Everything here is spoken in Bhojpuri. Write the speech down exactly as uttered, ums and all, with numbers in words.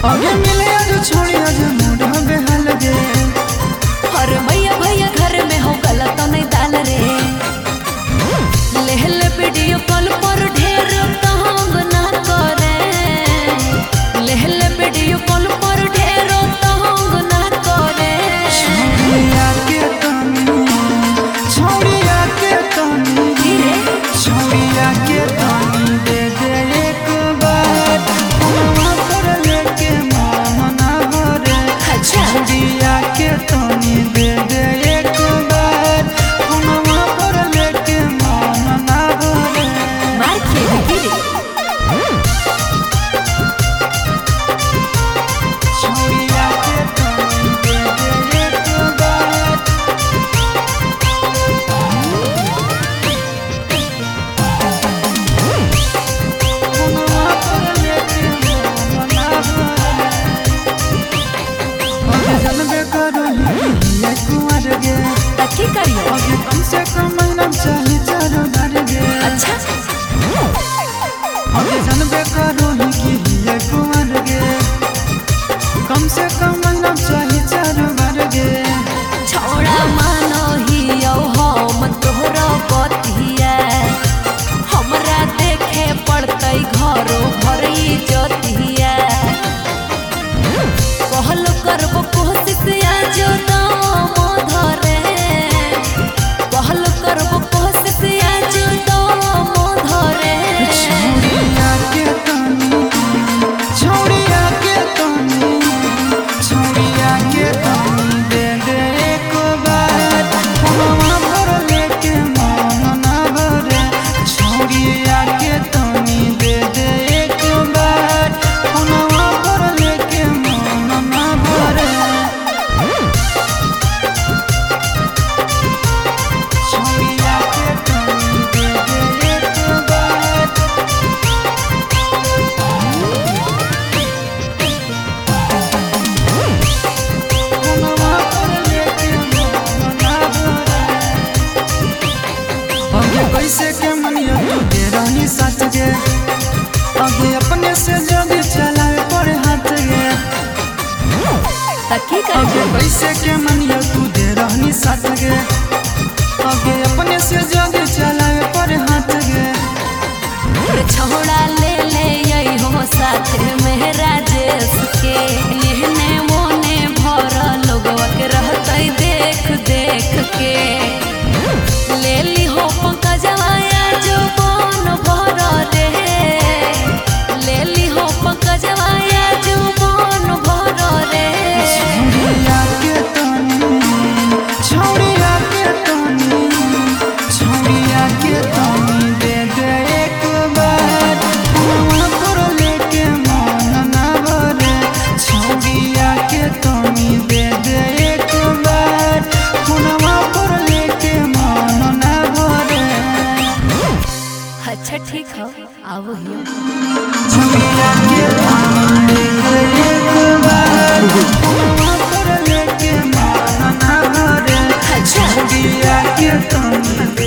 आगे मिले आज छोड़ी आज मूड बेहाल गे। और भैया भैया घर में हो गलत नहीं डाल रे। लेहल वीडियो कॉल पर ढेर तंग ना करे। लेहल वीडियो कॉल पर ढेर तंग ना करे। छोड़िया के तनी छोड़िया के तनी धीरे छोड़िया के तनी दे दे एक बार फोनवा पर लेके मन ना भरे। अच्छा छोड़िया के तनी दे दे एक बार फोनवा पर लेके मन ना भरे। मार के धीरे छोड़िया के तनी दे दे एक बार फोनवा पर लेके मन ना भरे। अभी जानबे करो ये कुंवर गे। तकी करियो। अभी कम से कम महीना चाहे चारों बार गे। अच्छा अभी जानबे करो कि ये कुंवर गे। कम से कम महीना चाहे चारों बार गे। छोड़ा मानो ही हम तोहरा बतिया। हमरा देखे पड़तै घरो भर इज्जतिया। कहल करबो कोशिश आज दाम धरे। कहल करबो कोशिश आज दाम धरे। छोड़िया के तनी छोड़िया के तनी छोड़िया के तनी दे दे एक बार फोनवा पर लेके मन ना भरे। छोड़िया के तनी दे दे एक बार फोनवा पर लेके मन ना भरे। छोड़िया के तनी दे दे एक बार फोनवा पर लेके मन ना भरे। अगे कैसे के मनिया तू दे रहनी साथ गे। अगे अपने से जल्दी चलावे पड़े हाथ गे। तकी अगे करियो। कैसे के मनिया तू दे रहनी साथ गे। अगे अपने से जल्दी चलावे पड़े हाथ गे। रे छोड़ा ले ले यही हो साथ में राजेश के। एहने मोने भर लोगवा के रहतै देख देख के। ले ली हो पंकजवाया जो मन भर रे। ले ली हो पंकजवाया जो मन भर रे। छोड़िया के तनी छोड़िया के तनी छोड़िया के तनी दे दे एक बार फोनवा पर लेके मन ना भरे। छोड़िया के तनी दे दे एक बार फोनवा पर लेके मन ना भरे। अच्छा ठीक हो आओ हियो। छोड़िया के तनी दे दे एक बार फोनवा पर लेके मन ना भरे। अच्छा छोड़िया के तनी